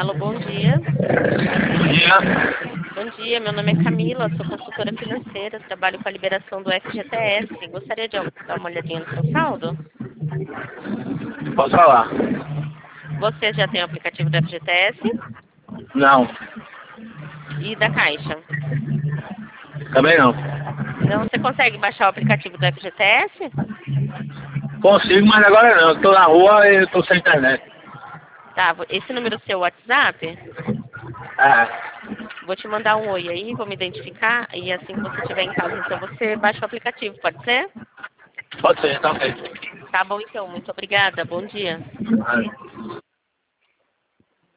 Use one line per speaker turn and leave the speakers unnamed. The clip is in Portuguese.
Alô, bom dia.
Bom dia.
Bom dia, meu nome é Camila, sou consultora financeira, trabalho com a liberação do FGTS. Gostaria de dar uma olhadinha no seu saldo?
Posso falar?
Você já tem o aplicativo do FGTS
Não.
e da Caixa?
Também não.
Não, você consegue baixar o aplicativo do FGTS?
Consigo, mas agora não. Eu tô na rua e eu tô sem internet.
Tá, esse número é seu WhatsApp?
É.
Vou te mandar um oi aí, vou me identificar e assim que você estiver em casa, então você baixa o aplicativo, pode ser?
Pode ser, tá ok.
Tá bom então, muito obrigada, bom dia.
Vai.